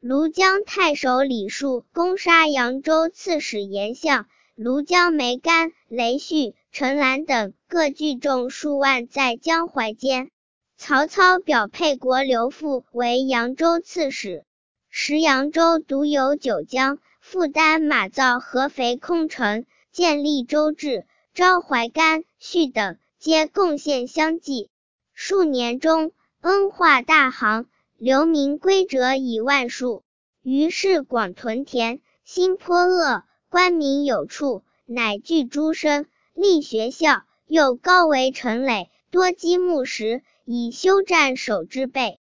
庐江太守李树攻杀扬州刺史严相，庐江梅干、雷旭、陈兰等各聚众数万在江淮间。曹操表沛国刘馥为扬州刺史，时扬州独有九江，负担马造合肥空城，建立州治，招怀干、旭等皆贡献相继。数年中，恩化大行，流民归者以万数。于是广屯田，兴颇鄂，官民有处，乃聚诸生，立学校，又高围城垒，多积木石，以修战守之备。